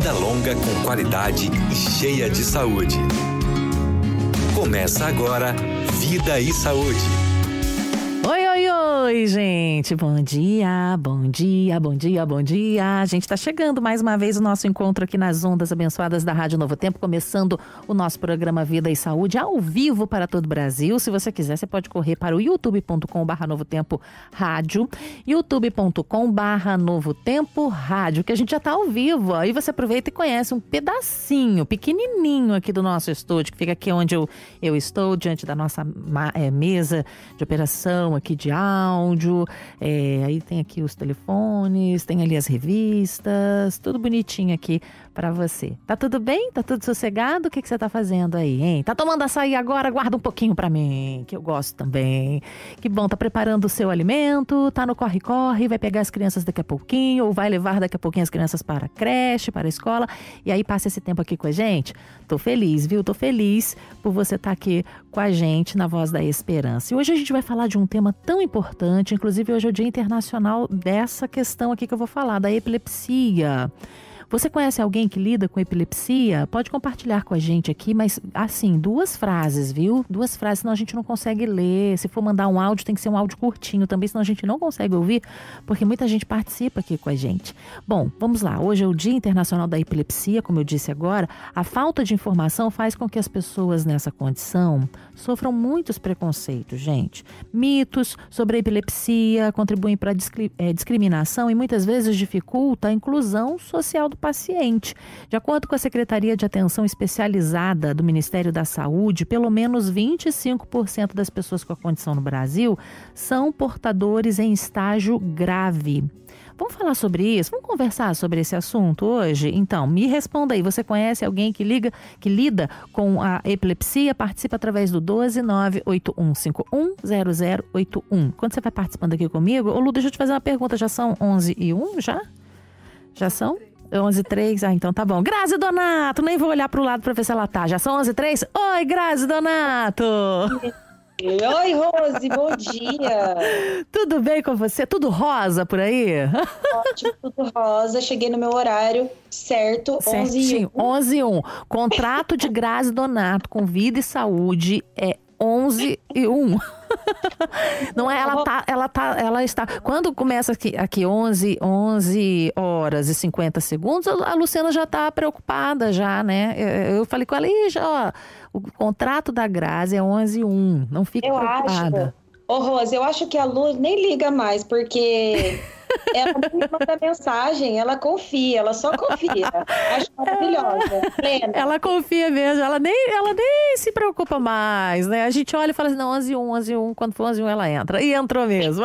vida longa com qualidade e cheia de saúde. Começa agora Vida e Saúde. Oi, gente. Bom dia, bom dia, bom dia, bom dia. A gente está chegando mais uma vez o nosso encontro aqui nas ondas abençoadas da Rádio Novo Tempo, começando o nosso programa Vida e Saúde ao vivo para todo o Brasil. Se você quiser, você pode correr para o youtube.com/Novo Tempo Rádio, youtube.com/Novo Tempo Rádio, que a gente já está ao vivo. Aí você aproveita e conhece um pedacinho, pequenininho aqui do nosso estúdio, que fica aqui onde eu estou, diante da nossa mesa de operação aqui de áudio, aí tem aqui os telefones, tem ali as revistas, tudo bonitinho aqui para você. Tá tudo bem? Tá tudo sossegado? O que você tá fazendo aí, hein? Tá tomando açaí agora? Guarda um pouquinho para mim, que eu gosto também. Que bom, tá preparando o seu alimento, tá no corre-corre, vai pegar as crianças daqui a pouquinho, ou vai levar daqui a pouquinho as crianças para a creche, para a escola, e aí passa esse tempo aqui com a gente. Tô feliz, viu? Tô feliz por você estar aqui com a gente na Voz da Esperança. E hoje a gente vai falar de um tema tão importante, inclusive hoje é o Dia Internacional dessa questão aqui que eu vou falar, da epilepsia. Você conhece alguém que lida com epilepsia? Pode compartilhar com a gente aqui, mas assim, 2 frases, viu? 2 frases, senão a gente não consegue ler. Se for mandar um áudio, tem que ser um áudio curtinho também, senão a gente não consegue ouvir, porque muita gente participa aqui com a gente. Bom, vamos lá. Hoje é o Dia Internacional da Epilepsia, como eu disse agora. A falta de informação faz com que as pessoas nessa condição sofram muitos preconceitos, gente. Mitos sobre a epilepsia contribuem para a discriminação e muitas vezes dificulta a inclusão social do paciente. De acordo com a Secretaria de Atenção Especializada do Ministério da Saúde, pelo menos 25% das pessoas com a condição no Brasil são portadores em estágio grave. Vamos falar sobre isso? Vamos conversar sobre esse assunto hoje? Então, me responda aí. Você conhece alguém que lida com a epilepsia? Participa através do 12981510081. Quando você vai participando aqui comigo, ô Lu, deixa eu te fazer uma pergunta. Já são 11h01 já? Já são? 11h03? Ah, então tá bom. Grazi Donato, nem vou olhar pro lado pra ver se ela tá. Já são 11h03? Oi, Grazi Donato! Oi, Rose, bom dia! Tudo bem com você? Tudo rosa por aí? Ótimo, tudo rosa. Cheguei no meu horário certo, 11h01. 11h01. Contrato de Grazi Donato com Vida e Saúde é 11h01. Não é, ela está. Quando começa aqui 11 horas e 50 segundos, a Luciana já está preocupada já, né? Eu falei com ela, já, ó, o contrato da Grazi é 11h01, não fique preocupada. Ô, Rose, eu acho que a Lu nem liga mais, porque ela me manda mensagem, ela confia, ela só confia. Acho maravilhosa, plena. Ela confia mesmo, ela nem se preocupa mais, né? A gente olha e fala assim, não, 11h01, quando for 11h01 ela entra. E entrou mesmo.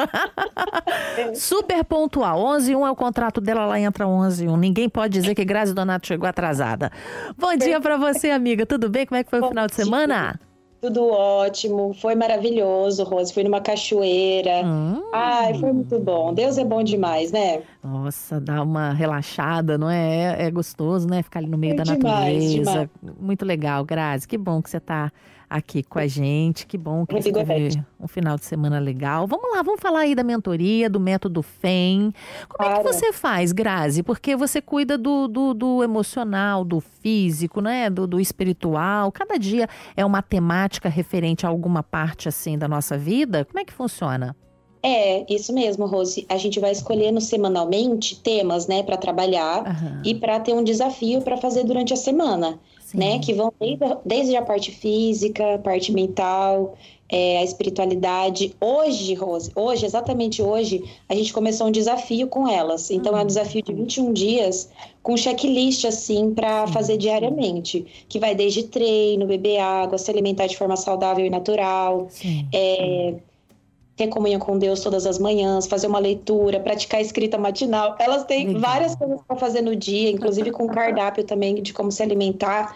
Super pontual, 11h01 é o contrato dela, ela entra 11h01. Ninguém pode dizer que Grazi Donato chegou atrasada. Bom dia pra você, amiga, tudo bem? Como é que foi o final de semana? Tudo ótimo, foi maravilhoso, Rose, fui numa cachoeira, ai, foi muito bom, Deus é bom demais, né? Nossa, dá uma relaxada, não é? É gostoso, né? Ficar ali no meio da demais, natureza, muito legal, Grazi, que bom que você tá aqui com a gente, que bom que você teve um final de semana legal. Vamos lá, vamos falar aí da mentoria, do método FEM. Como é que você faz, Grazi? Porque você cuida do emocional, do físico, né? Do espiritual. Cada dia é uma temática referente a alguma parte assim da nossa vida. Como é que funciona? É, isso mesmo, Rose. A gente vai escolhendo semanalmente temas, né, para trabalhar e para ter um desafio para fazer durante a semana. Né, que vão desde a parte física, a parte mental, a espiritualidade. Hoje, Rose, exatamente hoje, a gente começou um desafio com elas. Então, é um desafio de 21 dias com checklist, assim, para fazer diariamente. Que vai desde treino, beber água, se alimentar de forma saudável e natural. Ter comunhão com Deus todas as manhãs, fazer uma leitura, praticar a escrita matinal. Elas têm várias coisas para fazer no dia, inclusive com cardápio também de como se alimentar.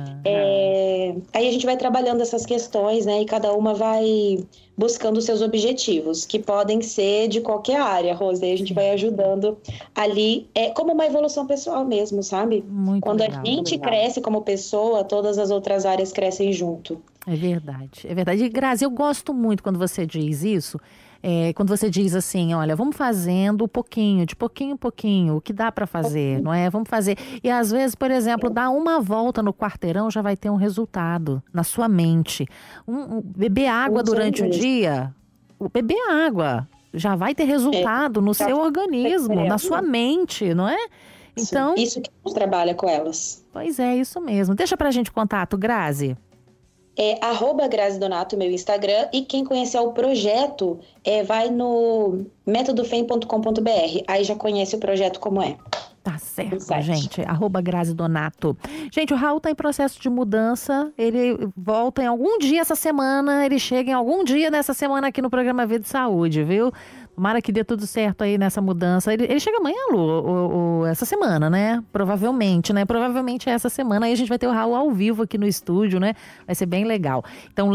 Aí a gente vai trabalhando essas questões, né? E cada uma vai buscando os seus objetivos, que podem ser de qualquer área, Rose. Aí a gente vai ajudando ali, como uma evolução pessoal mesmo, sabe? Muito Quando legal, a gente cresce como pessoa, todas as outras áreas crescem junto. É verdade, é verdade. E, Grazi, eu gosto muito quando você diz isso, quando você diz assim, olha, vamos fazendo de pouquinho em pouquinho, o que dá para fazer, não é? Vamos fazer. E às vezes, por exemplo, dar uma volta no quarteirão já vai ter um resultado na sua mente. Beber água durante o dia, beber água já vai ter resultado no seu organismo, na sua mente, não é? Então, isso que a gente trabalha com elas. Pois é, isso mesmo. Deixa pra gente contato, Grazi. É @Grazi Donato, meu Instagram, e quem conhecer o projeto, vai no metodofem.com.br, aí já conhece o projeto como é. Tá certo, gente. @Grazi Donato. Gente, o Raul tá em processo de mudança, ele volta em algum dia essa semana, ele chega em algum dia dessa semana aqui no programa Vida e Saúde, viu? Tomara que dê tudo certo aí nessa mudança. Ele chega amanhã, Lu, essa semana, né? Provavelmente, né? Provavelmente é essa semana. Aí a gente vai ter o Raul ao vivo aqui no estúdio, né? Vai ser bem legal. Então,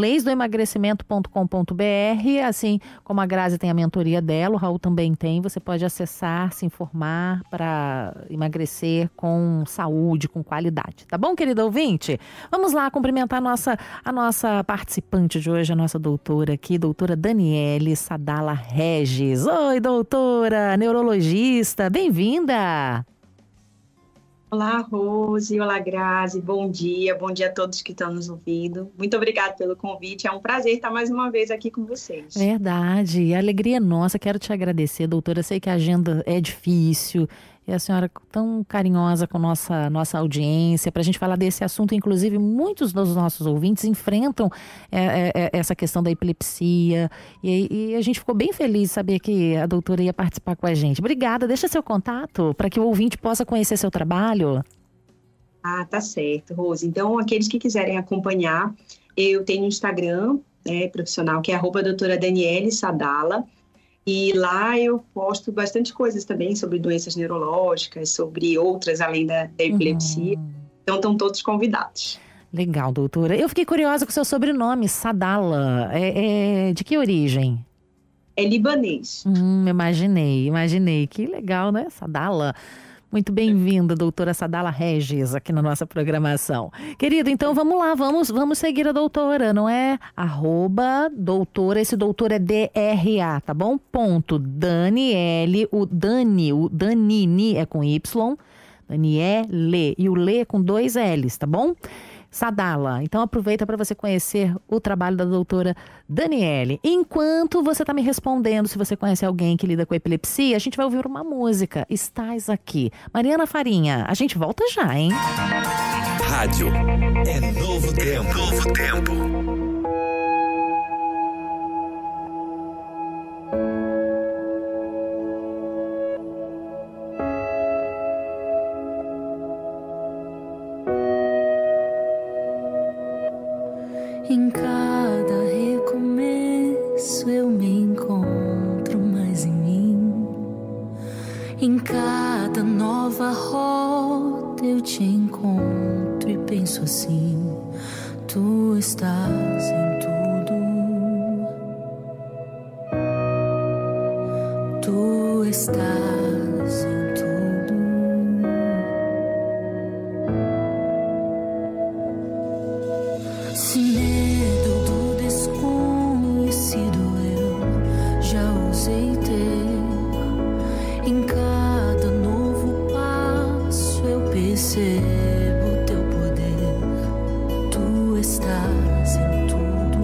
leisdoemagrecimento.com.br, assim como a Grazi tem a mentoria dela, o Raul também tem. Você pode acessar, se informar para emagrecer com saúde, com qualidade. Tá bom, querido ouvinte? Vamos lá cumprimentar a nossa participante de hoje, a nossa doutora aqui, doutora Daniele Sadala Regis. Oi, doutora, neurologista, bem-vinda! Olá, Rose, olá, Grazi, bom dia a todos que estão nos ouvindo. Muito obrigada pelo convite, é um prazer estar mais uma vez aqui com vocês. Verdade, a alegria é nossa, quero te agradecer, doutora, sei que a agenda é difícil, e a senhora tão carinhosa com nossa audiência, para a gente falar desse assunto. Inclusive, muitos dos nossos ouvintes enfrentam essa questão da epilepsia, e a gente ficou bem feliz de saber que a doutora ia participar com a gente. Obrigada, deixa seu contato para que o ouvinte possa conhecer seu trabalho. Ah, tá certo, Rose. Então, aqueles que quiserem acompanhar, eu tenho um Instagram profissional, que é @doutora Daniele Sadala. E lá eu posto bastante coisas também sobre doenças neurológicas, sobre outras além da epilepsia. Então estão todos convidados. Legal, doutora. Eu fiquei curiosa com o seu sobrenome, Sadala. De que origem? É libanês. Imaginei. Que legal, né? Sadala. Muito bem-vinda, doutora Sadala Regis, aqui na nossa programação. Querido, então vamos lá, vamos seguir a doutora, não é? @doutora, esse doutor é DRA, tá bom? Daniele, o Danini é com Y, Daniele, e o Lê é com 2 L's, tá bom? Sadala. Então aproveita para você conhecer o trabalho da doutora Daniele. Enquanto você está me respondendo se você conhece alguém que lida com epilepsia, a gente vai ouvir uma música. Estás aqui. Mariana Farinha, a gente volta já, hein? Rádio é novo tempo. Novo tempo. Em cada recomeço eu me encontro mais em mim. Em cada nova rota eu te encontro e penso assim: tu estás em tudo. Tu estás em tudo. Sem medo do desconhecido eu já ousei ter. Em cada novo passo eu percebo teu poder. Tu estás em tudo.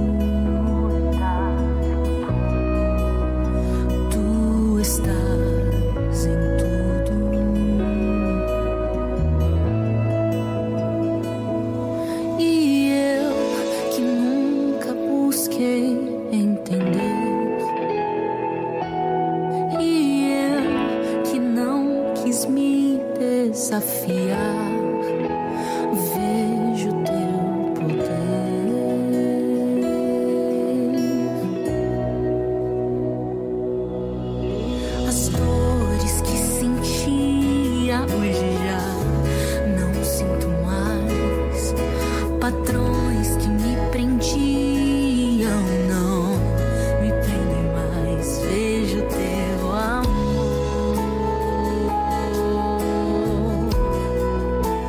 Tu estás em tudo. E eu que nunca busquei entender, e eu que não quis me desafiar, vejo teu poder. As dores que sentia hoje já não sinto mais. Patrões que me prendiam não me prendem mais. Vejo teu amor.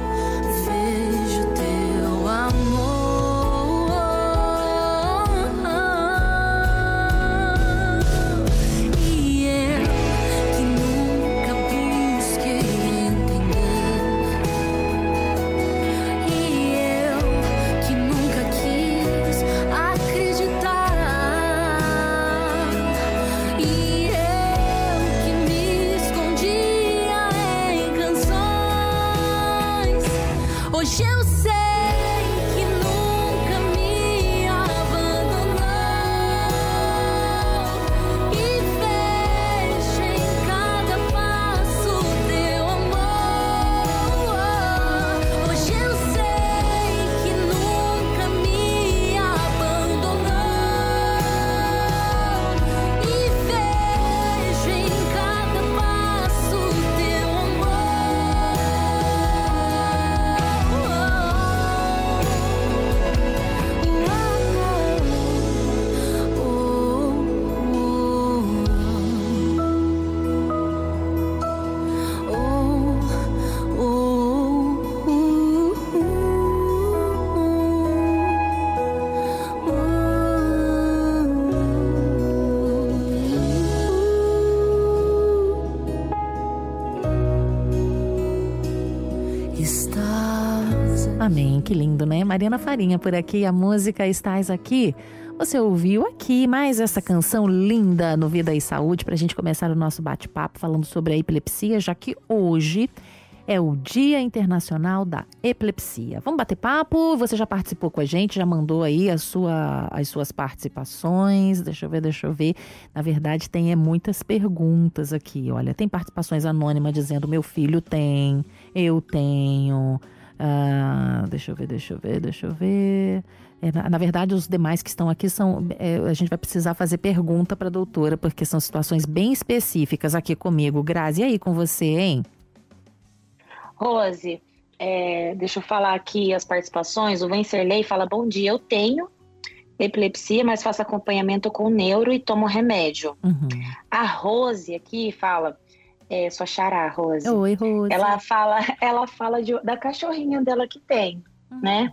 Amém, que lindo, né? Mariana Farinha por aqui, a música Estás Aqui. Você ouviu aqui mais essa canção linda no Vida e Saúde para a gente começar o nosso bate-papo falando sobre a epilepsia, já que hoje é o Dia Internacional da Epilepsia. Vamos bater papo? Você já participou com a gente, já mandou aí as suas participações. Deixa eu ver. Na verdade, tem muitas perguntas aqui. Olha, tem participações anônimas dizendo meu filho tem, eu tenho. Deixa eu ver. Na verdade, os demais que estão aqui a gente vai precisar fazer pergunta para a doutora, porque são situações bem específicas aqui comigo. Grazi, e aí com você, hein? Rose, deixa eu falar aqui as participações. O Vencerley fala, bom dia, eu tenho epilepsia, mas faço acompanhamento com neuro e tomo remédio. Uhum. A Rose aqui fala, sua xará, Rose. Oi, Rose. Ela fala da cachorrinha dela que tem, né?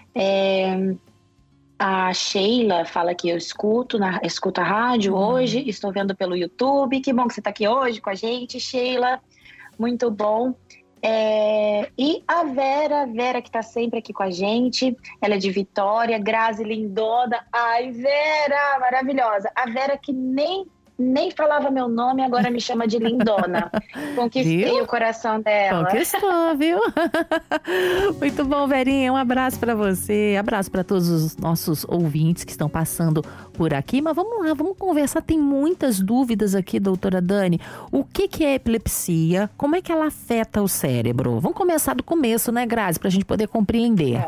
A Sheila fala que eu escuto a rádio hoje, estou vendo pelo YouTube. Que bom que você está aqui hoje com a gente, Sheila. Muito bom. E a Vera que tá sempre aqui com a gente, ela é de Vitória, Grazi lindona. Ai, Vera, maravilhosa. A Vera que nem falava meu nome, agora me chama de lindona. Conquistei o coração dela. Conquistou, viu? Muito bom, Verinha, um abraço para você, abraço para todos os nossos ouvintes que estão passando por aqui. Mas vamos lá, vamos conversar, tem muitas dúvidas aqui, doutora Dani. O que é epilepsia? Como é que ela afeta o cérebro? Vamos começar do começo, né, Grazi, para a gente poder compreender.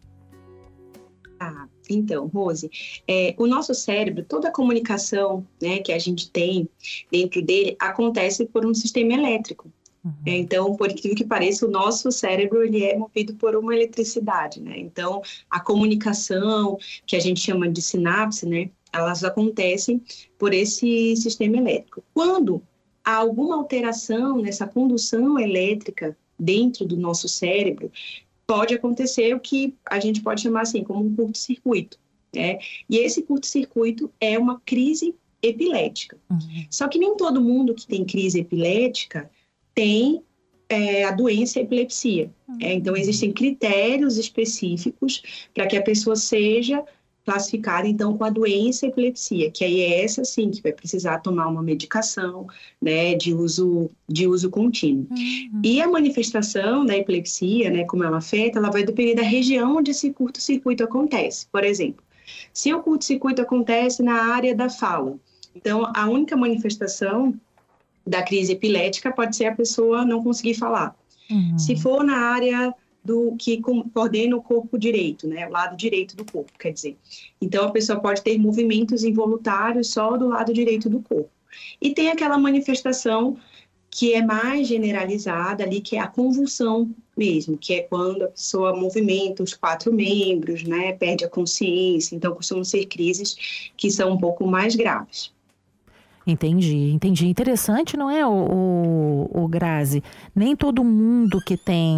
Então, Rose, o nosso cérebro, toda a comunicação, né, que a gente tem dentro dele acontece por um sistema elétrico. Uhum. Então, por incrível que pareça, o nosso cérebro ele é movido por uma eletricidade, né? Então, a comunicação, que a gente chama de sinapse, né, elas acontecem por esse sistema elétrico. Quando há alguma alteração nessa condução elétrica dentro do nosso cérebro, pode acontecer o que a gente pode chamar assim, como um curto-circuito, né? E esse curto-circuito é uma crise epilética. Uhum. Só que nem todo mundo que tem crise epilética tem a doença epilepsia. Uhum. Então, existem critérios específicos para que a pessoa seja classificada, então, com a doença epilepsia, que aí é essa, sim, que vai precisar tomar uma medicação, né, de uso contínuo. Uhum. E a manifestação da epilepsia, né, como ela afeta, ela vai depender da região onde esse curto-circuito acontece. Por exemplo, se o curto-circuito acontece na área da fala, então, a única manifestação da crise epilética pode ser a pessoa não conseguir falar. Uhum. Se for na área do que coordena o corpo direito, né, o lado direito do corpo, quer dizer. Então, a pessoa pode ter movimentos involuntários só do lado direito do corpo. E tem aquela manifestação que é mais generalizada ali, que é a convulsão mesmo, que é quando a pessoa movimenta os 4 membros, né, perde a consciência. Então, costumam ser crises que são um pouco mais graves. Entendi. Interessante, não é, o Grazi? Nem todo mundo que tem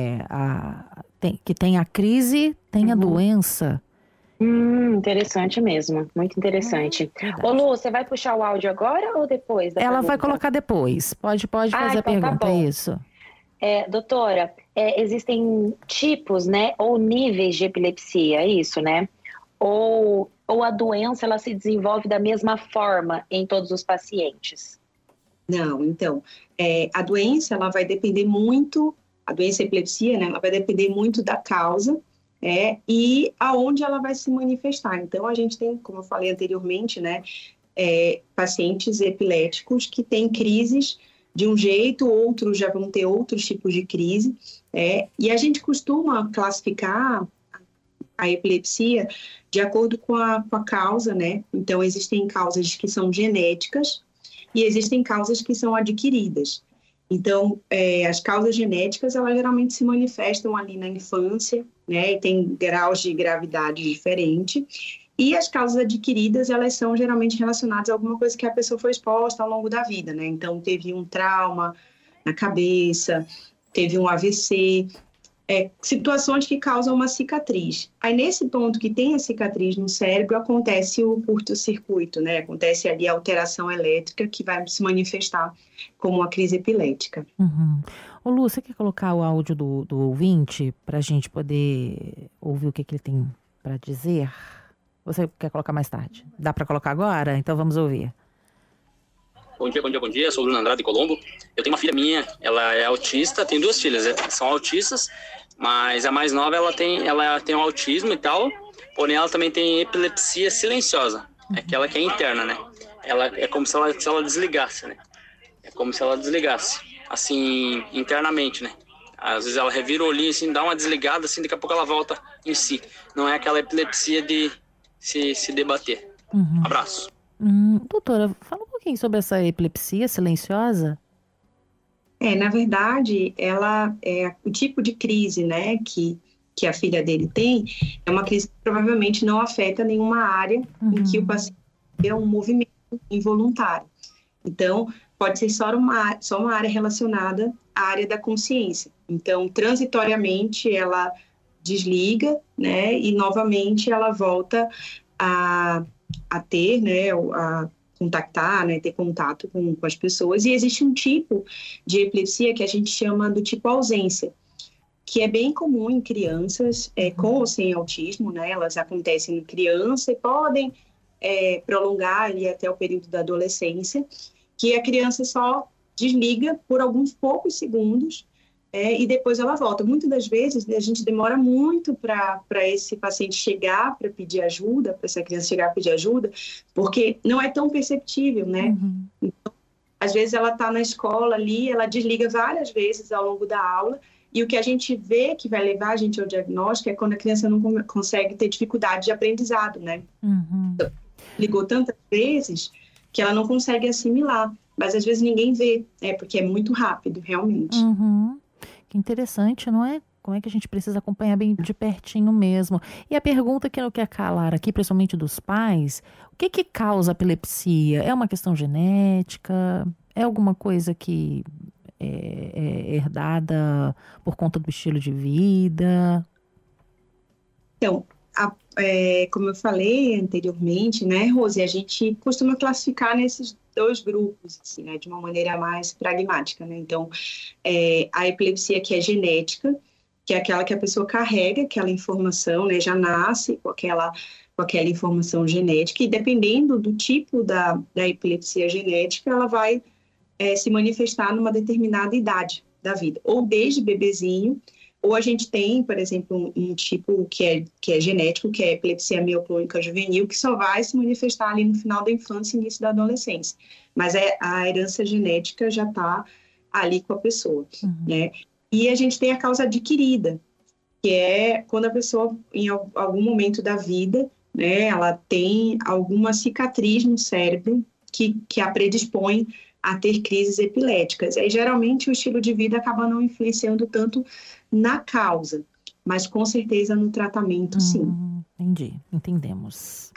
a crise tem a doença. Interessante mesmo, muito interessante. Ô Lu, você vai puxar o áudio agora ou depois da Ela pergunta? vai colocar depois, pode fazer a pergunta, tá bom. Isso. Doutora, existem tipos, né, ou níveis de epilepsia, é isso, né? Ou a doença ela se desenvolve da mesma forma em todos os pacientes? Não, então, a doença ela vai depender muito, a doença epilepsia, né, ela vai depender muito da causa e aonde ela vai se manifestar. Então, a gente tem, como eu falei anteriormente, né, pacientes epiléticos que têm crises de um jeito, outros já vão ter outros tipos de crise, e a gente costuma classificar a epilepsia de acordo com a causa, né? Então, existem causas que são genéticas e existem causas que são adquiridas. Então, as causas genéticas, elas geralmente se manifestam ali na infância, né? E tem graus de gravidade diferentes. E as causas adquiridas, elas são geralmente relacionadas a alguma coisa que a pessoa foi exposta ao longo da vida, né? Então, teve um trauma na cabeça, teve um AVC, situações que causam uma cicatriz. Aí, nesse ponto que tem a cicatriz no cérebro, acontece o curto-circuito, né? Acontece ali a alteração elétrica que vai se manifestar como uma crise epilética. Uhum. Ô Lu, você quer colocar o áudio do ouvinte para a gente poder ouvir o que ele tem para dizer? Você quer colocar mais tarde? Dá para colocar agora? Então vamos ouvir. Bom dia. Sou o Bruno Andrade de Colombo. Eu tenho uma filha minha, ela é autista, tenho 2 filhas, são autistas, mas a mais nova ela tem um autismo e tal, porém ela também tem epilepsia silenciosa, aquela que é interna, né? Ela é como se ela desligasse, né? É como se ela desligasse, assim, internamente, né? Às vezes ela revira o olhinho, assim, dá uma desligada, assim, daqui a pouco ela volta em si. Não é aquela epilepsia de se debater. Abraço. Doutora, fala um pouquinho sobre essa epilepsia silenciosa. Na verdade, ela é o tipo de crise, né, que a filha dele tem, é uma crise que provavelmente não afeta nenhuma área em que o paciente tem um movimento involuntário. Então, pode ser só uma área relacionada à área da consciência. Então, transitoriamente, ela desliga, né, e novamente ela volta a ter, né, a contactar, né, ter contato com as pessoas. E existe um tipo de epilepsia que a gente chama do tipo ausência, que é bem comum em crianças com ou sem autismo, né, elas acontecem em criança e podem prolongar ali até o período da adolescência, que a criança só desliga por alguns poucos segundos e depois ela volta. Muitas das vezes a gente demora muito para esse paciente chegar para pedir ajuda, para essa criança chegar a pedir ajuda, porque não é tão perceptível, né? Então, às vezes ela está na escola ali, ela desliga várias vezes ao longo da aula, e o que a gente vê que vai levar a gente ao diagnóstico é quando a criança não consegue ter dificuldade de aprendizado, né? Então, ligou tantas vezes que ela não consegue assimilar, mas às vezes ninguém vê, porque é muito rápido, realmente. Que interessante, não é? Como é que a gente precisa acompanhar bem de pertinho mesmo? E a pergunta que eu quero calar aqui, principalmente dos pais, o que causa epilepsia? É uma questão genética? É alguma coisa que é herdada por conta do estilo de vida? Então, como eu falei anteriormente, né, Rose, a gente costuma classificar nesses 2 grupos, assim, né, de uma maneira mais pragmática, né? Então, a epilepsia que é genética, que é aquela que a pessoa carrega aquela informação, né, já nasce com aquela informação genética, e dependendo do tipo da epilepsia genética, ela vai se manifestar numa determinada idade da vida, ou desde bebezinho, ou a gente tem, por exemplo, um tipo que é genético, que é a epilepsia mioclônica juvenil, que só vai se manifestar ali no final da infância e início da adolescência. Mas a herança genética já está ali com a pessoa, né? E a gente tem a causa adquirida, que é quando a pessoa, em algum momento da vida, né, ela tem alguma cicatriz no cérebro que a predispõe a ter crises epiléticas. Aí, geralmente, o estilo de vida acaba não influenciando tanto na causa, mas com certeza no tratamento, sim. Entendi, entendemos.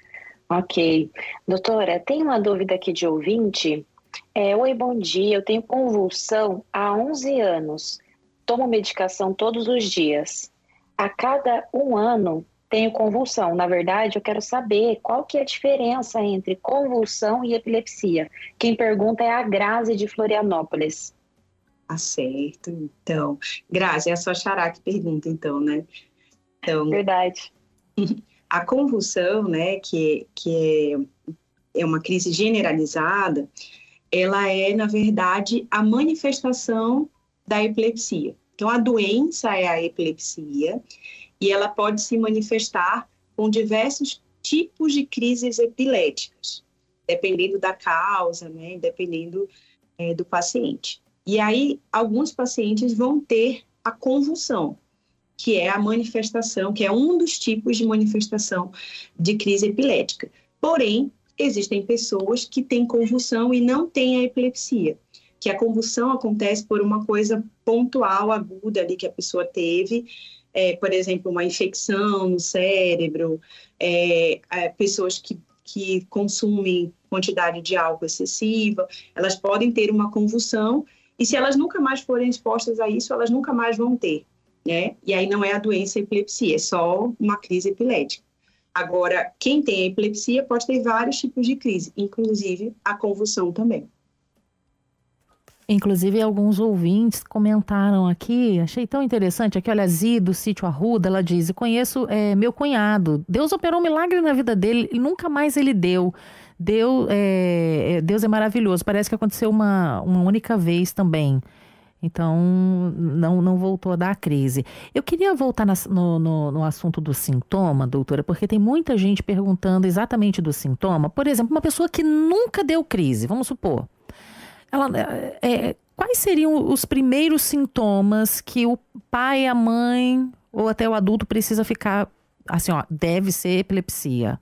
Ok. Doutora, tem uma dúvida aqui de ouvinte. Oi, bom dia, eu tenho convulsão há 11 anos. Tomo medicação todos os dias. A cada 1 ano tenho convulsão. Na verdade, eu quero saber qual que é a diferença entre convulsão e epilepsia. Quem pergunta é a Grazi de Florianópolis. Certo. Então, Grazi, é a sua xará que pergunta, então, né? Então, verdade. A convulsão, né, que é uma crise generalizada, ela é, na verdade, a manifestação da epilepsia. Então, a doença é a epilepsia e ela pode se manifestar com diversos tipos de crises epiléticas, dependendo da causa, né, dependendo do paciente. E aí, alguns pacientes vão ter a convulsão, que é a manifestação, que é um dos tipos de manifestação de crise epilética. Porém, existem pessoas que têm convulsão e não têm a epilepsia, que a convulsão acontece por uma coisa pontual, aguda ali que a pessoa teve, por exemplo, uma infecção no cérebro, pessoas que consumem quantidade de álcool excessiva, elas podem ter uma convulsão, e se elas nunca mais forem expostas a isso, elas nunca mais vão ter. né? E aí não é a doença epilepsia, é só uma crise epilética. Agora, quem tem epilepsia pode ter vários tipos de crise, inclusive a convulsão também. Inclusive, alguns ouvintes comentaram aqui, achei tão interessante, aqui, olha, Zi, do Sítio Arruda, ela diz, conheço meu cunhado, Deus operou um milagre na vida dele e nunca mais ele deu. Deus é maravilhoso, parece que aconteceu uma única vez também. Então, não voltou a dar a crise. Eu queria voltar no assunto do sintoma, doutora, porque tem muita gente perguntando exatamente do sintoma. Por exemplo, uma pessoa que nunca deu crise, vamos supor. Quais seriam os primeiros sintomas que o pai, a mãe ou até o adulto precisa ficar, assim, ó, deve ser epilepsia?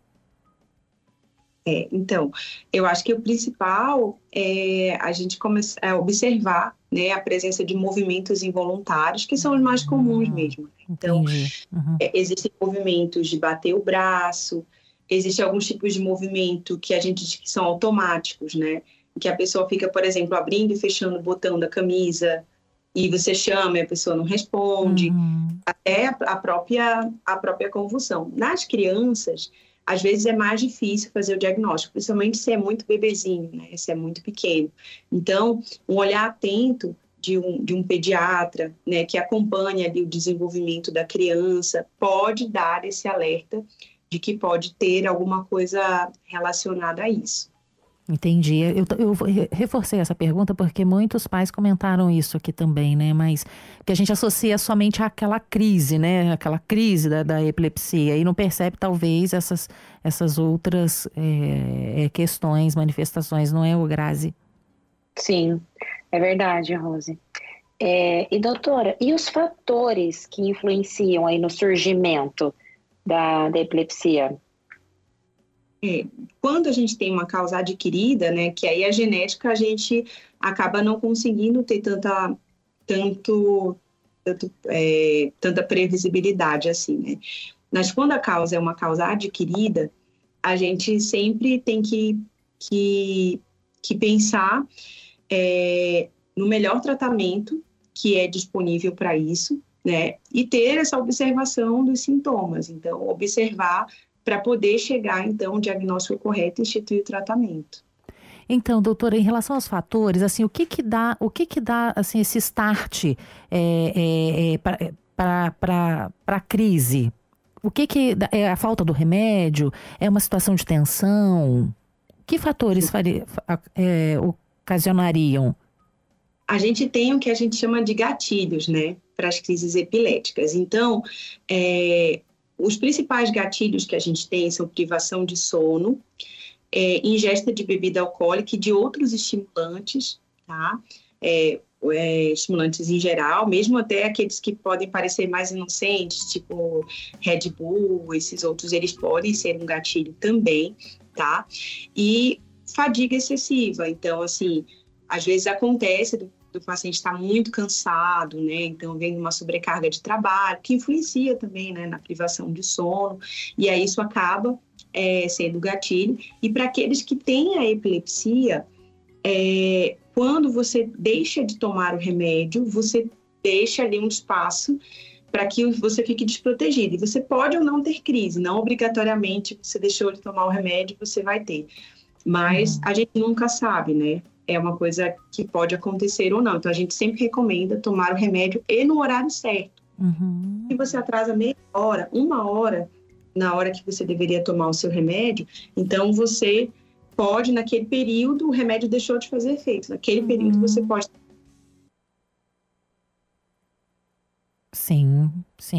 Então, eu acho que o principal é a gente começar a observar, né, a presença de movimentos involuntários, que são os mais comuns mesmo. Então, existem movimentos de bater o braço, existem alguns tipos de movimento que a gente diz que são automáticos, né? Que a pessoa fica, por exemplo, abrindo e fechando o botão da camisa, e você chama e a pessoa não responde, até a própria convulsão. Nas crianças, às vezes é mais difícil fazer o diagnóstico, principalmente se é muito bebezinho, né? Se é muito pequeno. Então, um olhar atento de um pediatra, né, que acompanha ali o desenvolvimento da criança, pode dar esse alerta de que pode ter alguma coisa relacionada a isso. Entendi. Eu reforcei essa pergunta porque muitos pais comentaram isso aqui também, né? Mas que a gente associa somente àquela crise, né? Aquela crise da epilepsia e não percebe talvez essas outras questões, manifestações, não é, Grazi? Sim, é verdade, Rose. E doutora, e os fatores que influenciam aí no surgimento da epilepsia? Quando a gente tem uma causa adquirida, né, que aí a genética a gente acaba não conseguindo ter tanta previsibilidade assim, né? Mas quando a causa é uma causa adquirida, a gente sempre tem que pensar no melhor tratamento que é disponível para isso, né? E ter essa observação dos sintomas. Então, observar para poder chegar, então, ao diagnóstico correto e instituir o tratamento. Então, doutora, em relação aos fatores, assim, o que dá assim, esse start para a crise? O que é a falta do remédio? É uma situação de tensão? Que fatores ocasionariam? A gente tem o que a gente chama de gatilhos, né, para as crises epiléticas. Então, os principais gatilhos que a gente tem são privação de sono, ingesta de bebida alcoólica e de outros estimulantes, tá? Estimulantes em geral, mesmo até aqueles que podem parecer mais inocentes, tipo Red Bull, esses outros, eles podem ser um gatilho também, tá? E fadiga excessiva, então, assim, às vezes acontece do paciente estar muito cansado, né? Então vem uma sobrecarga de trabalho, que influencia também, né, na privação de sono, e aí isso acaba sendo gatilho. E para aqueles que têm a epilepsia, quando você deixa de tomar o remédio, você deixa ali um espaço para que você fique desprotegido. E você pode ou não ter crise, não obrigatoriamente você deixou de tomar o remédio, você vai ter. Mas a gente nunca sabe, né? É uma coisa que pode acontecer ou não. Então, a gente sempre recomenda tomar o remédio e no horário certo. Se você atrasa meia hora, 1 hora, na hora que você deveria tomar o seu remédio, então você pode, naquele período, o remédio deixou de fazer efeito. Naquele período, você pode... Sim.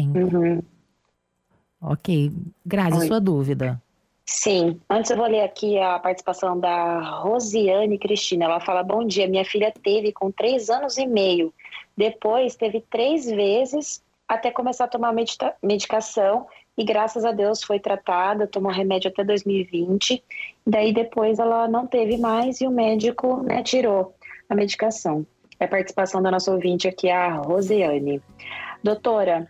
Ok. Grazi, sua dúvida. Sim, antes eu vou ler aqui a participação da Rosiane Cristina. Ela fala: bom dia, minha filha teve com 3 anos e meio. Depois teve 3 vezes até começar a tomar medicação e graças a Deus foi tratada, tomou remédio até 2020. Daí depois ela não teve mais e o médico, né, tirou a medicação. É a participação da nossa ouvinte aqui, a Rosiane. Doutora,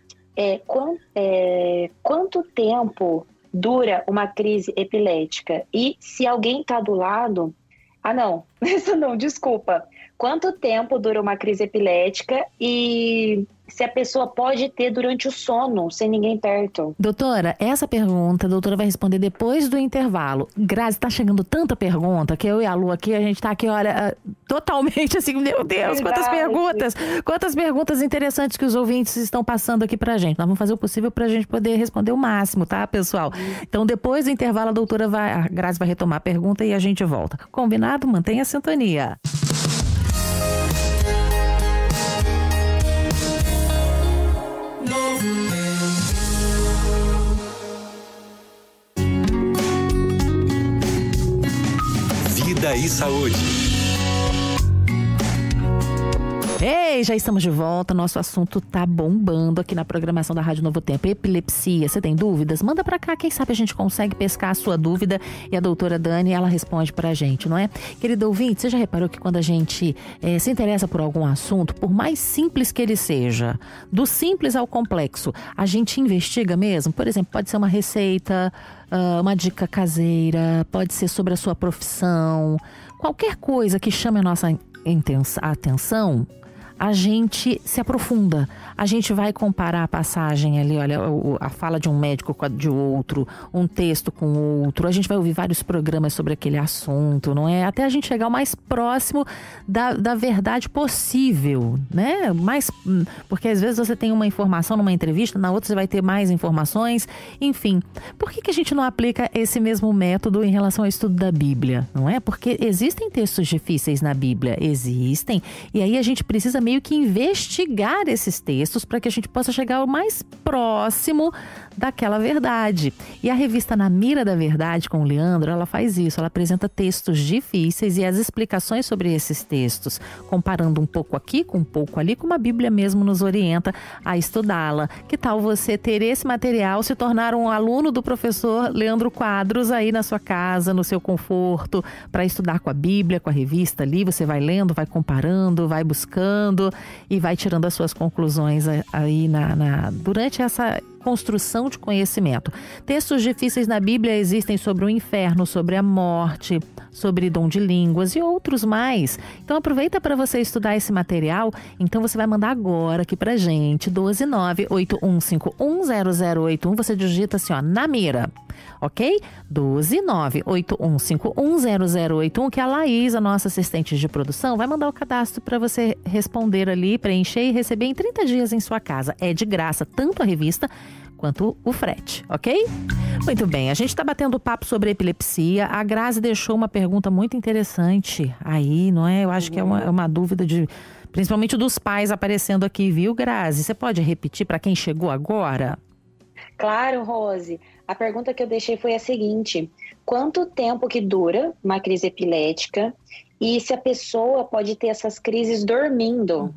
quanto tempo dura uma crise epilética? E se alguém está do lado... Desculpa. Quanto tempo dura uma crise epilética e se a pessoa pode ter durante o sono, sem ninguém perto. Doutora, essa pergunta a doutora vai responder depois do intervalo. Grazi, tá chegando tanta pergunta que eu e a Lu aqui, a gente tá aqui, olha, totalmente assim, meu Deus, quantas perguntas interessantes que os ouvintes estão passando aqui pra gente. Nós vamos fazer o possível pra gente poder responder o máximo, tá, pessoal? Então, depois do intervalo, a Grazi vai retomar a pergunta e a gente volta. Combinado? Mantenha a sintonia. Vida e Saúde. Ei, já estamos de volta. Nosso assunto tá bombando aqui na programação da Rádio Novo Tempo. Epilepsia, você tem dúvidas? Manda pra cá, quem sabe a gente consegue pescar a sua dúvida e a doutora Dani, ela responde pra gente, não é? Querido ouvinte, você já reparou que quando a gente se interessa por algum assunto, por mais simples que ele seja, do simples ao complexo, a gente investiga mesmo? Por exemplo, pode ser uma receita, uma dica caseira, pode ser sobre a sua profissão, qualquer coisa que chame a nossa atenção, a gente se aprofunda, a gente vai comparar a passagem ali, olha, a fala de um médico com a de outro, um texto com outro, a gente vai ouvir vários programas sobre aquele assunto, não é? Até a gente chegar o mais próximo da verdade possível, né? Porque às vezes você tem uma informação numa entrevista, na outra você vai ter mais informações, enfim. Por que a gente não aplica esse mesmo método em relação ao estudo da Bíblia, não é? Porque existem textos difíceis na Bíblia, existem, e aí a gente precisa meio que investigar esses textos para que a gente possa chegar ao mais próximo daquela verdade. E a revista Na Mira da Verdade, com o Leandro, ela faz isso, ela apresenta textos difíceis e as explicações sobre esses textos, comparando um pouco aqui com um pouco ali, como a Bíblia mesmo nos orienta a estudá-la. Que tal você ter esse material, se tornar um aluno do professor Leandro Quadros aí na sua casa, no seu conforto, para estudar com a Bíblia, com a revista ali, você vai lendo, vai comparando, vai buscando e vai tirando as suas conclusões aí durante essa construção de conhecimento. Textos difíceis na Bíblia existem sobre o inferno, sobre a morte, sobre dom de línguas e outros mais. Então aproveita para você estudar esse material. Então você vai mandar agora aqui pra gente, 12981510081. Você digita assim, ó, na mira, ok? 12981510081, que a Laís, a nossa assistente de produção, vai mandar o cadastro para você responder ali, preencher e receber em 30 dias em sua casa. É de graça, tanto a revista quanto o frete, ok? Muito bem, a gente está batendo papo sobre epilepsia. A Grazi deixou uma pergunta muito interessante aí, não é? Eu acho que é uma dúvida principalmente dos pais aparecendo aqui, viu, Grazi? Você pode repetir para quem chegou agora? Claro, Rose. A pergunta que eu deixei foi a seguinte: quanto tempo que dura uma crise epilética e se a pessoa pode ter essas crises dormindo?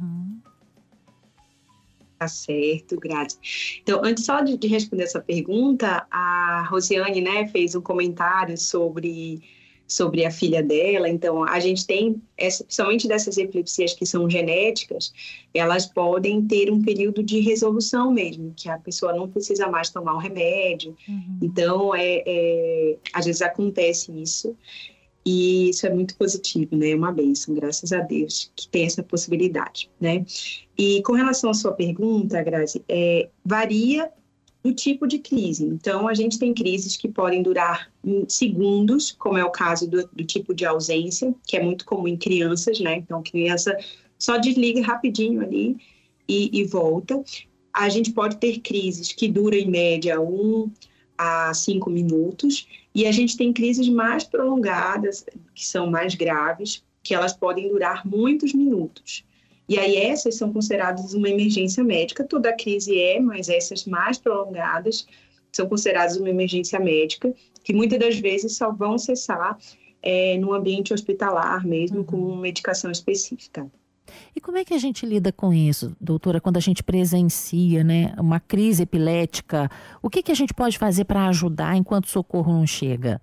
Tá certo, Grazi. Então, antes só de responder essa pergunta, a Rosiane, né, fez um comentário sobre a filha dela. Então, a gente tem, principalmente dessas epilepsias que são genéticas, elas podem ter um período de resolução mesmo, que a pessoa não precisa mais tomar o remédio. Então, às vezes acontece isso. E isso é muito positivo, né? É uma bênção, graças a Deus, que tem essa possibilidade, né? E com relação à sua pergunta, Grazi, varia do tipo de crise. Então, a gente tem crises que podem durar segundos, como é o caso do tipo de ausência, que é muito comum em crianças, né? Então, criança só desliga rapidinho ali e volta. A gente pode ter crises que duram, em média, 1 a 5 minutos, e a gente tem crises mais prolongadas, que são mais graves, que elas podem durar muitos minutos. E aí essas são consideradas uma emergência médica. Toda crise mas essas mais prolongadas são consideradas uma emergência médica, que muitas das vezes só vão cessar no ambiente hospitalar mesmo, com medicação específica. E como é que a gente lida com isso, doutora, quando a gente presencia, né, uma crise epilética? O que a gente pode fazer para ajudar enquanto o socorro não chega?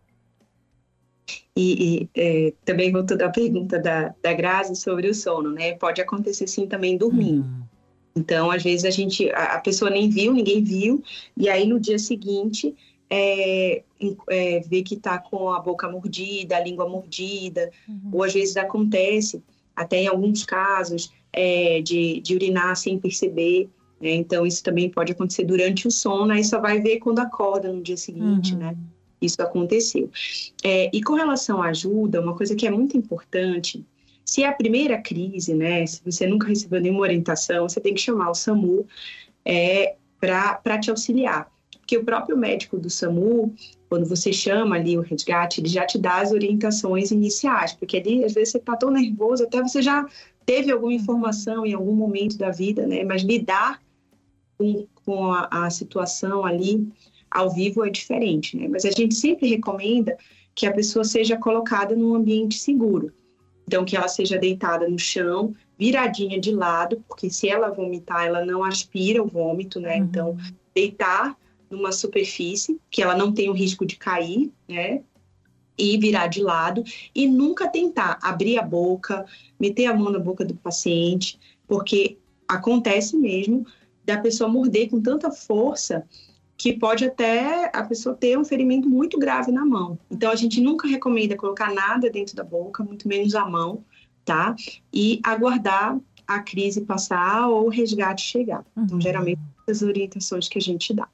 E também voltando à pergunta da Grazi sobre o sono, né? Pode acontecer sim também dormindo. Então, às vezes a pessoa nem viu, ninguém viu, e aí no dia seguinte vê que está com a boca mordida, a língua mordida, ou às vezes acontece, até em alguns casos, de urinar sem perceber. né? Então, isso também pode acontecer durante o sono, aí só vai ver quando acorda no dia seguinte, né? Isso aconteceu. E com relação à ajuda, uma coisa que é muito importante, se é a primeira crise, né? Se você nunca recebeu nenhuma orientação, você tem que chamar o SAMU para te auxiliar. Porque o próprio médico do SAMU, quando você chama ali o resgate, ele já te dá as orientações iniciais, porque ali, às vezes, você está tão nervoso, até você já teve alguma informação em algum momento da vida, né? Mas lidar com a situação ali ao vivo é diferente, né? Mas a gente sempre recomenda que a pessoa seja colocada num ambiente seguro. Então, que ela seja deitada no chão, viradinha de lado, porque se ela vomitar, ela não aspira o vômito, né? Então, deitar numa superfície, que ela não tenha o risco de cair, né? E virar de lado. E nunca tentar abrir a boca, meter a mão na boca do paciente, porque acontece mesmo da pessoa morder com tanta força que pode até a pessoa ter um ferimento muito grave na mão. Então, a gente nunca recomenda colocar nada dentro da boca, muito menos a mão, tá? E aguardar a crise passar ou o resgate chegar. Então, geralmente, as orientações que a gente dá.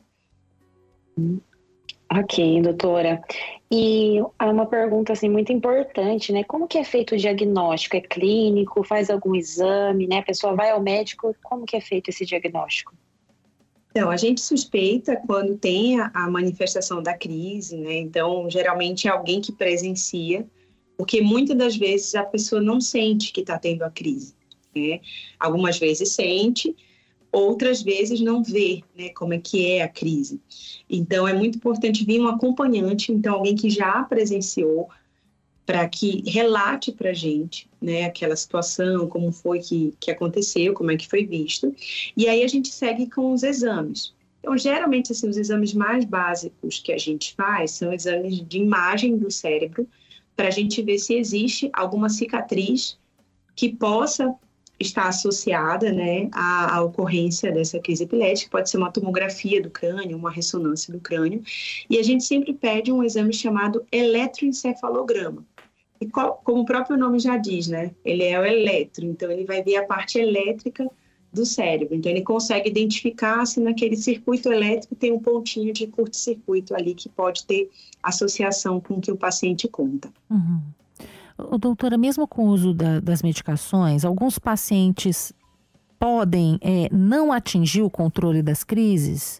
Ok, doutora. E uma pergunta assim, muito importante, né? Como que é feito o diagnóstico? É clínico? Faz algum exame, né? A pessoa vai ao médico, como que é feito esse diagnóstico? Então, a gente suspeita quando tem a manifestação da crise, né? Então, geralmente é alguém que presencia, porque muitas das vezes a pessoa não sente que está tendo a crise, né? Algumas vezes sente, outras vezes não vê, né, como é que é a crise. Então, é muito importante vir um acompanhante, então alguém que já presenciou, para que relate para a gente, né, aquela situação, como foi que aconteceu, como é que foi visto. E aí a gente segue com os exames. Então, geralmente, assim, os exames mais básicos que a gente faz são exames de imagem do cérebro, para a gente ver se existe alguma cicatriz que possa estar associada, né, à ocorrência dessa crise epilética. Pode ser uma tomografia do crânio, uma ressonância do crânio. E a gente sempre pede um exame chamado eletroencefalograma. E como o próprio nome já diz, né, ele é o eletro, então ele vai ver a parte elétrica do cérebro. Então ele consegue identificar se naquele circuito elétrico tem um pontinho de curto-circuito ali que pode ter associação com o que o paciente conta. Doutora, mesmo com o uso das medicações, alguns pacientes podem não atingir o controle das crises?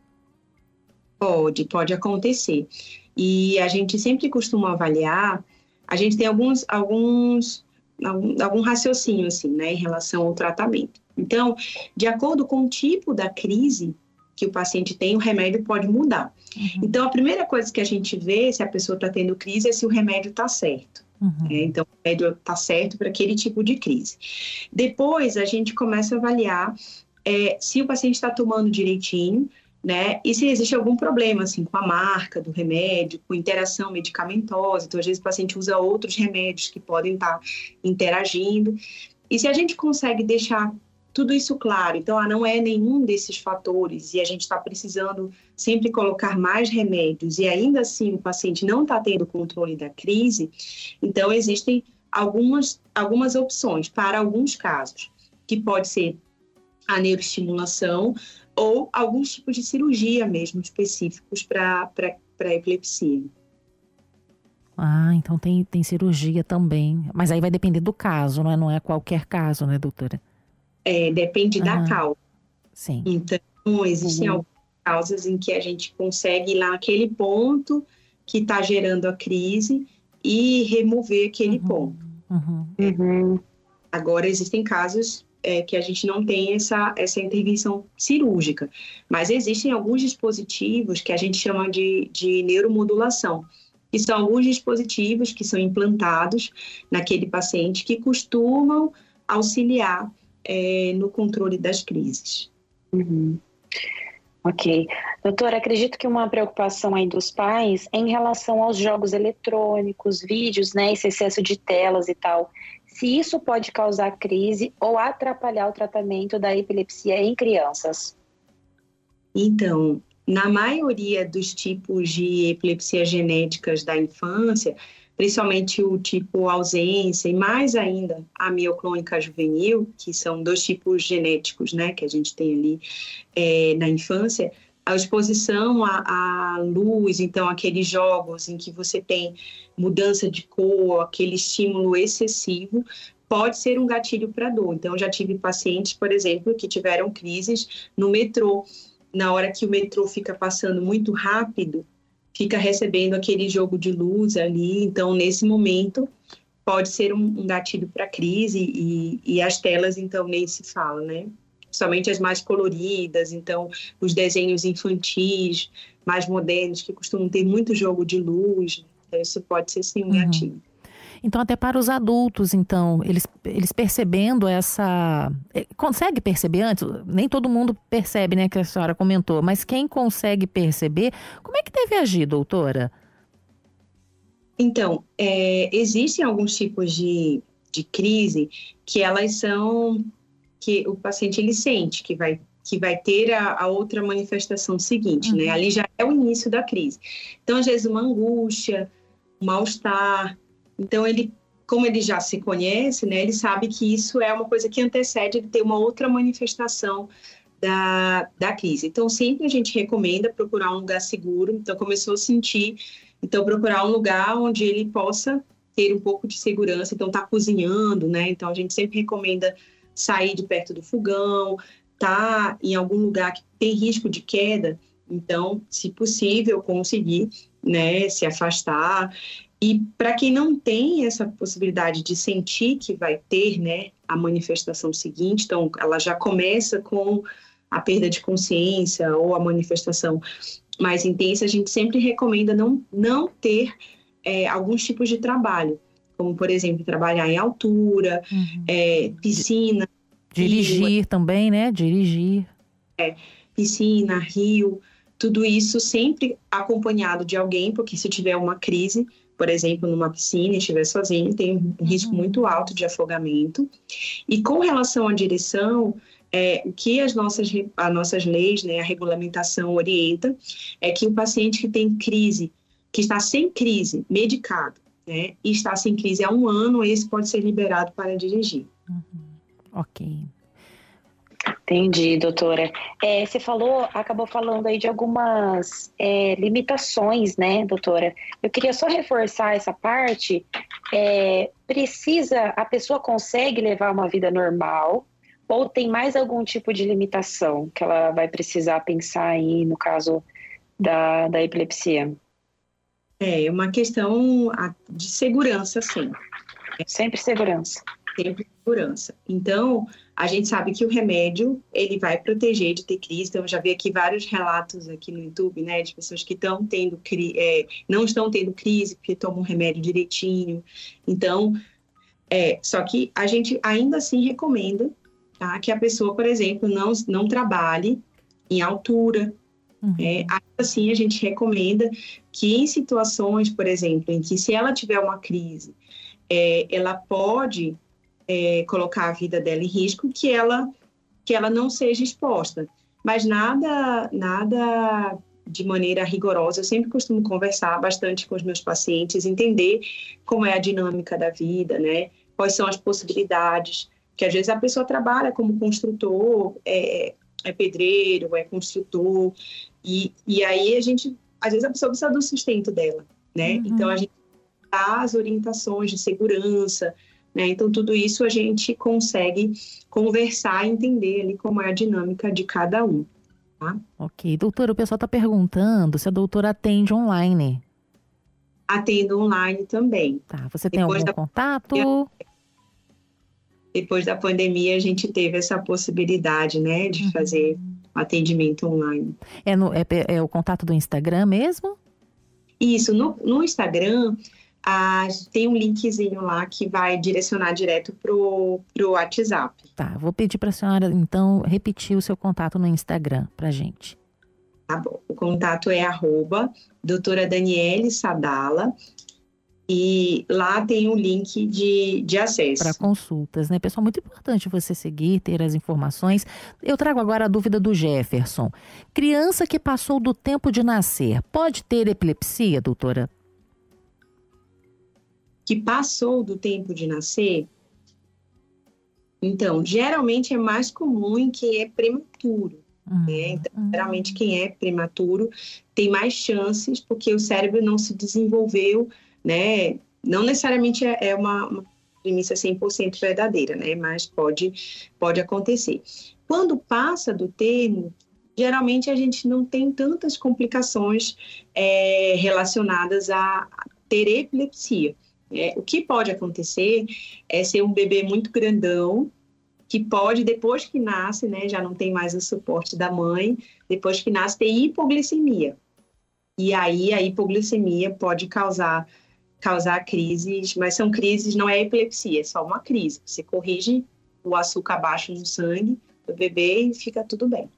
Pode acontecer. E a gente sempre costuma avaliar, a gente tem algum raciocínio assim, né, em relação ao tratamento. Então, de acordo com o tipo da crise que o paciente tem, o remédio pode mudar. Então, a primeira coisa que a gente vê se a pessoa está tendo crise é se o remédio está certo. Então, o remédio está certo para aquele tipo de crise. Depois, a gente começa a avaliar se o paciente está tomando direitinho, né? E se existe algum problema, assim, com a marca do remédio, com interação medicamentosa. Então, às vezes, o paciente usa outros remédios que podem estar interagindo. E se a gente consegue deixar tudo isso claro, então, não é nenhum desses fatores e a gente está precisando sempre colocar mais remédios e ainda assim o paciente não está tendo controle da crise, então, existem algumas opções para alguns casos, que pode ser a neuroestimulação ou alguns tipos de cirurgia mesmo específicos para epilepsia. Então tem cirurgia também. Mas aí vai depender do caso, não é qualquer caso, né, doutora? Depende da causa. Sim. Então, existem algumas causas em que a gente consegue ir lá naquele ponto que está gerando a crise e remover aquele ponto. Agora, existem casos que a gente não tem essa intervenção cirúrgica, mas existem alguns dispositivos que a gente chama de neuromodulação, que são alguns dispositivos que são implantados naquele paciente que costumam auxiliar no controle das crises. Ok. Doutora, acredito que uma preocupação aí dos pais é em relação aos jogos eletrônicos, vídeos, né, esse excesso de telas e tal. Se isso pode causar crise ou atrapalhar o tratamento da epilepsia em crianças? Então, na maioria dos tipos de epilepsia genéticas da infância, principalmente o tipo ausência e mais ainda a mioclônica juvenil, que são 2 tipos genéticos, né, que a gente tem ali na infância, a exposição à luz, então aqueles jogos em que você tem mudança de cor, aquele estímulo excessivo, pode ser um gatilho para dor. Então, já tive pacientes, por exemplo, que tiveram crises no metrô. Na hora que o metrô fica passando muito rápido, fica recebendo aquele jogo de luz ali. Então, nesse momento, pode ser um gatilho para crise e as telas, então, nem se fala, né? Somente as mais coloridas, então, os desenhos infantis, mais modernos, que costumam ter muito jogo de luz. Então, isso pode ser, sim, um gatilho. Então, até para os adultos, então, eles percebendo essa... Consegue perceber antes? Nem todo mundo percebe, né, que a senhora comentou, mas quem consegue perceber, como é que deve agir, doutora? Então, existem alguns tipos de crise que elas são... que o paciente ele sente que vai ter a outra manifestação seguinte, né? Ali já é o início da crise. Então, às vezes, uma angústia, um mal-estar. Então, como ele já se conhece, né? Ele sabe que isso é uma coisa que antecede ele ter uma outra manifestação da crise. Então, sempre a gente recomenda procurar um lugar seguro. Então, começou a sentir, então procurar um lugar onde ele possa ter um pouco de segurança. Então, tá cozinhando, né? Então, a gente sempre recomenda sair de perto do fogão, tá em algum lugar que tem risco de queda. Então, se possível, conseguir, né, se afastar. E para quem não tem essa possibilidade de sentir que vai ter, né, a manifestação seguinte, então ela já começa com a perda de consciência ou a manifestação mais intensa, a gente sempre recomenda não ter alguns tipos de trabalho, como, por exemplo, trabalhar em altura, piscina. Dirigir rio, também, né? Dirigir. Piscina, rio, tudo isso sempre acompanhado de alguém, porque se tiver uma crise, por exemplo, numa piscina e estiver sozinho, tem um risco muito alto de afogamento. E com relação à direção, o que as nossas leis, né, a regulamentação orienta, é que o paciente que tem crise, que está sem crise, medicado, né, e está sem crise há 1 ano, esse pode ser liberado para dirigir. Ok. Entendi, doutora. Você acabou falando aí de algumas limitações, né, doutora? Eu queria só reforçar essa parte. A pessoa consegue levar uma vida normal ou tem mais algum tipo de limitação que ela vai precisar pensar aí no caso da epilepsia? É uma questão de segurança, sim. Sempre segurança. Sempre segurança. Então, a gente sabe que o remédio, ele vai proteger de ter crise. Então, eu já vi aqui vários relatos aqui no YouTube, né, de pessoas que não estão tendo crise porque tomam o remédio direitinho. Então, só que a gente ainda assim recomenda, tá, que a pessoa, por exemplo, não trabalhe em altura. Ainda assim, a gente recomenda que em situações, por exemplo, em que se ela tiver uma crise, ela pode colocar a vida dela em risco, que ela não seja exposta. Mas nada de maneira rigorosa. Eu sempre costumo conversar bastante com os meus pacientes, entender como é a dinâmica da vida, né? Quais são as possibilidades. Porque às vezes a pessoa trabalha como construtor, é pedreiro, é construtor, e aí às vezes a pessoa precisa do sustento dela, né? Então a gente dá as orientações de segurança, né? Então, tudo isso a gente consegue conversar e entender ali como é a dinâmica de cada um. Tá? Ok. Doutora, o pessoal está perguntando se a doutora atende online. Atendo online também. Tá. Você tem algum contato? Depois da pandemia, a gente teve essa possibilidade, né, de fazer atendimento online. É o contato do Instagram mesmo? Isso. No Instagram... tem um linkzinho lá que vai direcionar direto pro WhatsApp. Tá, vou pedir para a senhora, então, repetir o seu contato no Instagram pra gente. Tá bom. O contato é @doutora Daniele Sadala e lá tem um link de acesso. Para consultas, né? Pessoal, muito importante você seguir, ter as informações. Eu trago agora a dúvida do Jefferson. Criança que passou do tempo de nascer, pode ter epilepsia, doutora? que passou do tempo de nascer, então, geralmente é mais comum em quem é prematuro. Né? Então, geralmente quem é prematuro tem mais chances porque o cérebro não se desenvolveu, né? Não necessariamente é uma premissa 100% verdadeira, né? Mas pode acontecer. Quando passa do termo, geralmente a gente não tem tantas complicações relacionadas a ter epilepsia. O que pode acontecer é ser um bebê muito grandão, que pode, depois que nasce, né, já não tem mais o suporte da mãe, depois que nasce, ter hipoglicemia. E aí a hipoglicemia pode causar crises, mas são crises, não é epilepsia, é só uma crise. Você corrige o açúcar baixo no sangue do bebê e fica tudo bem.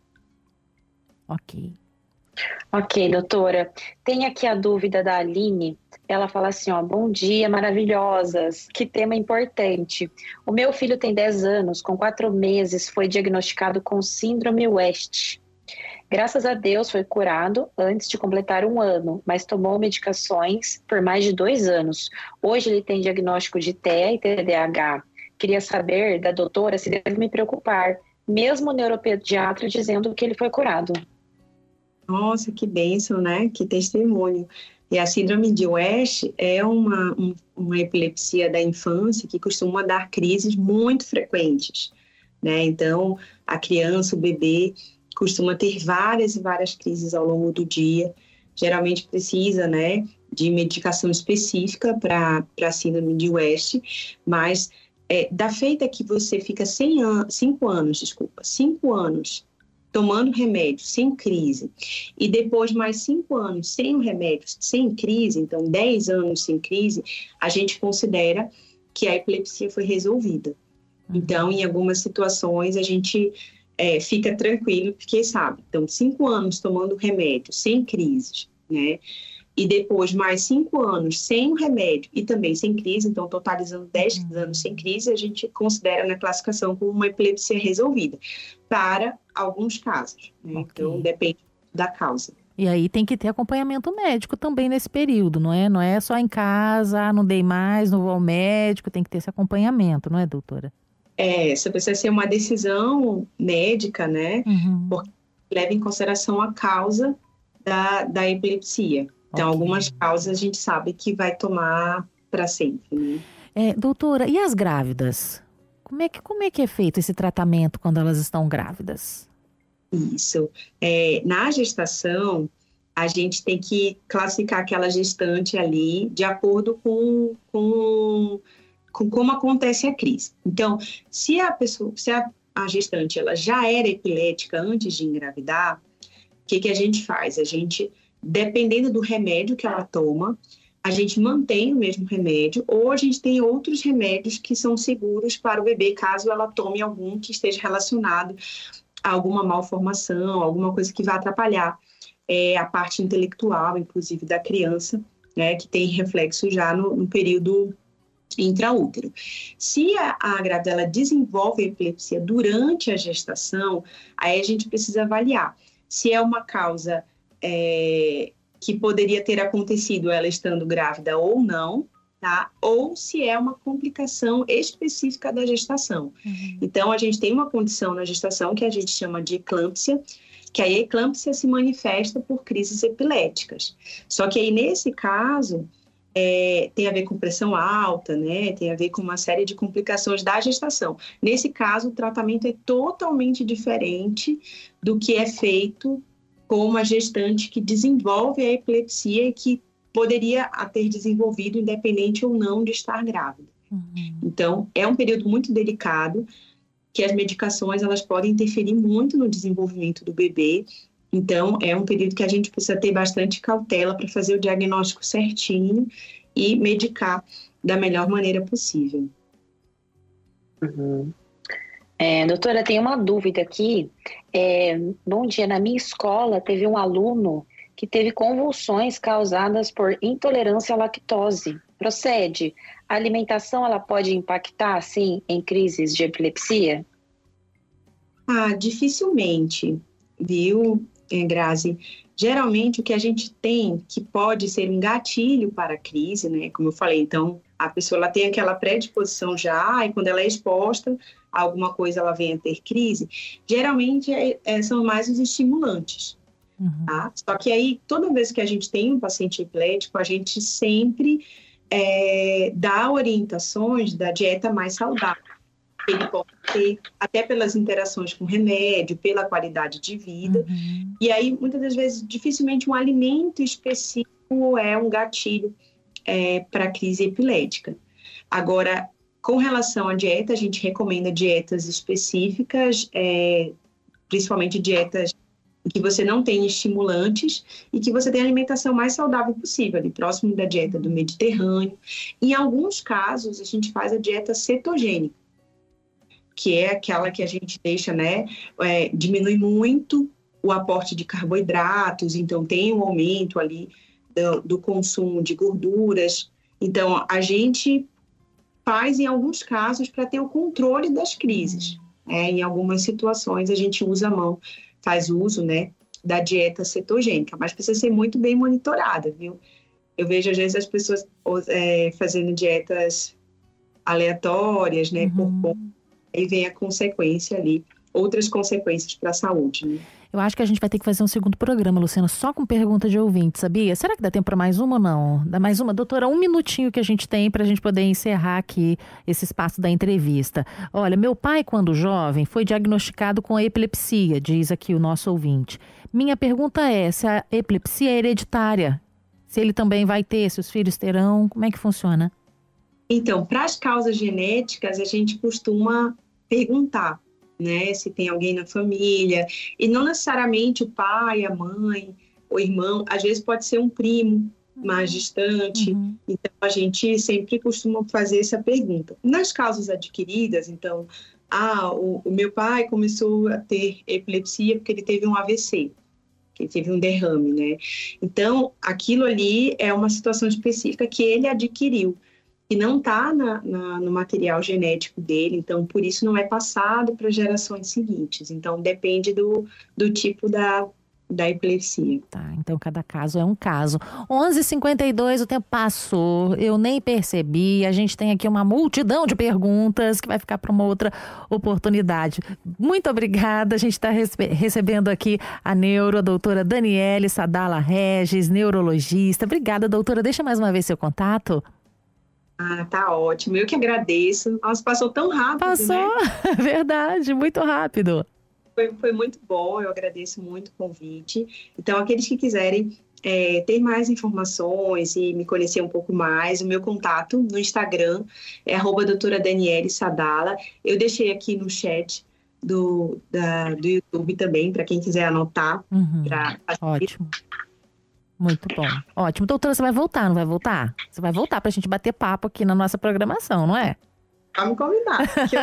Ok, doutora. Tem aqui a dúvida da Aline. Ela fala assim, bom dia, maravilhosas. Que tema importante. O meu filho tem 10 anos, com 4 meses foi diagnosticado com síndrome West. Graças a Deus foi curado antes de completar 1 ano, mas tomou medicações por mais de 2 anos. Hoje ele tem diagnóstico de TEA e TDAH. Queria saber da doutora se deve me preocupar, mesmo o neuropediatra dizendo que ele foi curado. Nossa, que bênção, né? Que testemunho. E a síndrome de West é uma epilepsia da infância que costuma dar crises muito frequentes, né? Então, a criança, o bebê, costuma ter várias e várias crises ao longo do dia. Geralmente precisa, né, de medicação específica para a síndrome de West, mas da feita que você fica 5 anos tomando remédio sem crise, e depois mais 5 anos sem o remédio, sem crise, então 10 anos sem crise, a gente considera que a epilepsia foi resolvida. Então, em algumas situações, a gente fica tranquilo, porque sabe, então 5 anos tomando remédio sem crises, né? E depois mais 5 anos sem o remédio e também sem crise, então totalizando 10 anos sem crise, a gente considera na classificação como uma epilepsia resolvida, para alguns casos, né? Então depende da causa. E aí tem que ter acompanhamento médico também nesse período, não é? Não é só em casa, não dei mais, não vou ao médico, tem que ter esse acompanhamento, não é, doutora? Isso precisa ser uma decisão médica, né? Porque leva em consideração a causa da epilepsia. Então, algumas causas a gente sabe que vai tomar para sempre, né? Doutora, e as grávidas? Como é que é feito esse tratamento quando elas estão grávidas? Isso. Na gestação, a gente tem que classificar aquela gestante ali de acordo com como acontece a crise. Então, se a gestante ela já era epilética antes de engravidar, o que a gente faz? A gente, dependendo do remédio que ela toma, a gente mantém o mesmo remédio, ou a gente tem outros remédios que são seguros para o bebê, caso ela tome algum que esteja relacionado a alguma malformação, alguma coisa que vai atrapalhar a parte intelectual, inclusive, da criança, né, que tem reflexo já no período intraútero. Se a grávida ela desenvolve a epilepsia durante a gestação, aí a gente precisa avaliar se é uma causa que poderia ter acontecido ela estando grávida ou não, tá? Ou se é uma complicação específica da gestação. Então, a gente tem uma condição na gestação que a gente chama de eclâmpsia, que a eclâmpsia se manifesta por crises epiléticas. Só que aí, nesse caso, tem a ver com pressão alta, né? Tem a ver com uma série de complicações da gestação. Nesse caso, o tratamento é totalmente diferente do que é feito com uma gestante que desenvolve a epilepsia e que poderia ter desenvolvido independente ou não de estar grávida. Então, é um período muito delicado, que as medicações elas podem interferir muito no desenvolvimento do bebê. Então, é um período que a gente precisa ter bastante cautela para fazer o diagnóstico certinho e medicar da melhor maneira possível. Doutora, tem uma dúvida aqui. Bom dia, na minha escola teve um aluno que teve convulsões causadas por intolerância à lactose. Procede? A alimentação ela pode impactar, sim, em crises de epilepsia? Dificilmente, viu, Grazi? Geralmente o que a gente tem que pode ser um gatilho para a crise, né? Como eu falei, então, A pessoa ela tem aquela predisposição já, e quando ela é exposta a alguma coisa, ela vem a ter crise. Geralmente são mais os estimulantes. Tá? Só que aí, toda vez que a gente tem um paciente epilético, a gente sempre dá orientações da dieta mais saudável. Ele pode ter, até pelas interações com remédio, pela qualidade de vida. E aí, muitas das vezes, dificilmente um alimento específico é um gatilho para crise epilética. Agora, com relação à dieta, a gente recomenda dietas específicas, principalmente dietas em que você não tem estimulantes e que você tem a alimentação mais saudável possível, ali próximo da dieta do Mediterrâneo. Em alguns casos, a gente faz a dieta cetogênica, que é aquela que a gente deixa, diminui muito o aporte de carboidratos, então tem um aumento ali do consumo de gorduras. Então, a gente faz em alguns casos para ter o controle das crises. Em algumas situações, a gente faz uso, da dieta cetogênica, mas precisa ser muito bem monitorada, viu? Eu vejo, às vezes, as pessoas fazendo dietas aleatórias, por conta, aí vem a consequência ali, outras consequências para a saúde, né? Eu acho que a gente vai ter que fazer um segundo programa, Luciana, só com pergunta de ouvinte, sabia? Será que dá tempo para mais uma ou não? Dá mais uma? Doutora, 1 minutinho que a gente tem para a gente poder encerrar aqui esse espaço da entrevista. Olha, meu pai, quando jovem, foi diagnosticado com epilepsia, diz aqui o nosso ouvinte. Minha pergunta é se a epilepsia é hereditária, se ele também vai ter, se os filhos terão, como é que funciona? Então, para as causas genéticas, a gente costuma perguntar, se tem alguém na família, e não necessariamente o pai, a mãe, o irmão, às vezes pode ser um primo mais distante, então a gente sempre costuma fazer essa pergunta. Nas causas adquiridas, então, o meu pai começou a ter epilepsia porque ele teve um AVC, que ele teve um derrame, Então, aquilo ali é uma situação específica que ele adquiriu, que não está no material genético dele, então por isso não é passado para gerações seguintes. Então depende do tipo da epilepsia. Tá, então cada caso é um caso. 11h52, o tempo passou, eu nem percebi. A gente tem aqui uma multidão de perguntas que vai ficar para uma outra oportunidade. Muito obrigada, a gente está recebendo aqui a doutora Daniele Sadala Regis, neurologista. Obrigada, doutora. Deixa mais uma vez seu contato. Tá ótimo. Eu que agradeço. Nossa, passou tão rápido, Passou, verdade, muito rápido. Foi muito bom, eu agradeço muito o convite. Então, aqueles que quiserem ter mais informações e me conhecer um pouco mais, o meu contato no Instagram é @doutora Daniele Sadala. Eu deixei aqui no chat do YouTube também, para quem quiser anotar. Ótimo. Muito bom. Ótimo. Doutora, você vai voltar, não vai voltar? Você vai voltar pra gente bater papo aqui na nossa programação, não é? Pode me convidar.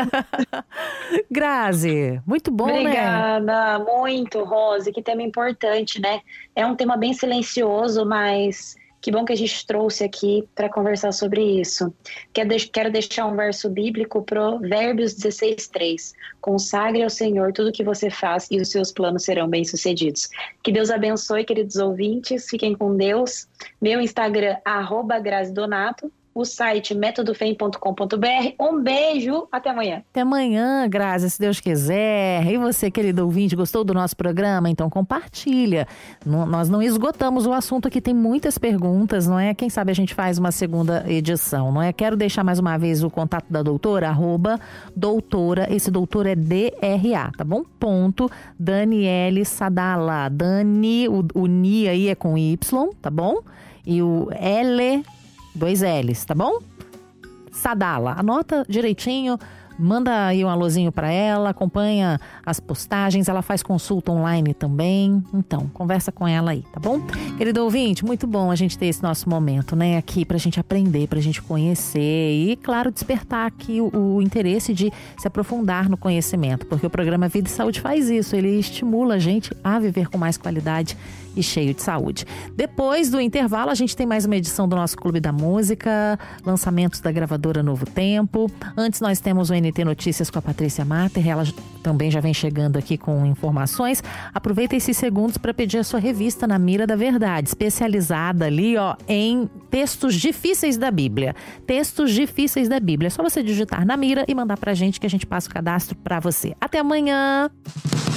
Grazi, muito bom, Obrigada, muito, Rose. Que tema importante, né? É um tema bem silencioso, mas que bom que a gente trouxe aqui para conversar sobre isso. Quero deixar um verso bíblico, Provérbios 16:3. Consagre ao Senhor tudo o que você faz e os seus planos serão bem-sucedidos. Que Deus abençoe, queridos ouvintes. Fiquem com Deus. Meu Instagram, @GraziDonato. O site metodofem.com.br. Um beijo, até amanhã. Até amanhã, Grazi, se Deus quiser. E você, querido ouvinte, gostou do nosso programa? Então compartilha. Nós não esgotamos o assunto aqui, tem muitas perguntas, não é? Quem sabe a gente faz uma segunda edição, não é? Quero deixar mais uma vez o contato da doutora, @doutora, esse doutor é DRA, tá bom? Daniele Sadala. Dani, o Ni aí é com Y, tá bom? E o L... 2 L's, tá bom? Sadala, anota direitinho, manda aí um alôzinho para ela, acompanha as postagens, ela faz consulta online também. Então, conversa com ela aí, tá bom? Querido ouvinte, muito bom a gente ter esse nosso momento, né? Aqui pra gente aprender, pra gente conhecer e, claro, despertar aqui o interesse de se aprofundar no conhecimento, porque o programa Vida e Saúde faz isso, ele estimula a gente a viver com mais qualidade e cheio de saúde. Depois do intervalo, a gente tem mais uma edição do nosso Clube da Música, lançamentos da gravadora Novo Tempo. Antes nós temos o NT Notícias com a Patrícia Matter. Ela também já vem chegando aqui com informações. Aproveita esses segundos para pedir a sua revista Na Mira da Verdade, especializada ali, ó, em textos difíceis da Bíblia. Textos difíceis da Bíblia. É só você digitar Na Mira e mandar pra gente que a gente passa o cadastro para você. Até amanhã!